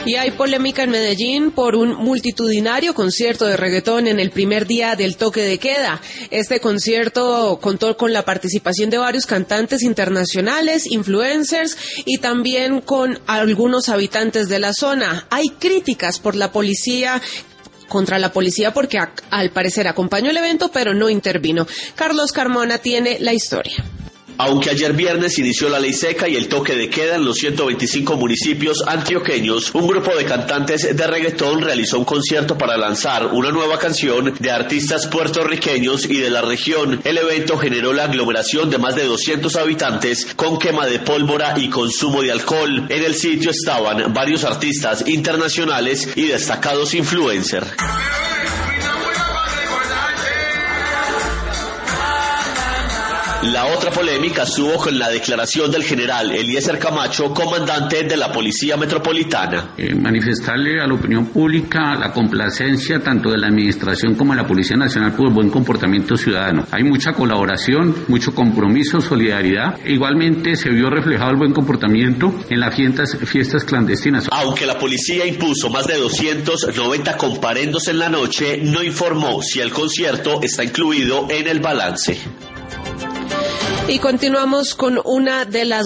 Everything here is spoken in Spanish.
Y hay polémica en Medellín por un multitudinario concierto de reggaetón en el primer día del toque de queda. Este concierto contó con la participación de varios cantantes internacionales, influencers y también con algunos habitantes de la zona. Hay críticas contra la policía porque al parecer acompañó el evento pero no intervino. Carlos Carmona tiene la historia. Aunque ayer viernes inició la ley seca y el toque de queda en los 125 municipios antioqueños, un grupo de cantantes de reggaetón realizó un concierto para lanzar una nueva canción de artistas puertorriqueños y de la región. El evento generó la aglomeración de más de 200 habitantes con quema de pólvora y consumo de alcohol. En el sitio estaban varios artistas internacionales y destacados influencers. La otra polémica estuvo con la declaración del general Eliezer Camacho, comandante de la Policía Metropolitana. Manifestarle a la opinión pública la complacencia tanto de la Administración como de la Policía Nacional por el buen comportamiento ciudadano. Hay mucha colaboración, mucho compromiso, solidaridad. Igualmente se vio reflejado el buen comportamiento en las fiestas clandestinas. Aunque la policía impuso más de 290 comparendos en la noche, no informó si el concierto está incluido en el balance. Y continuamos con una de las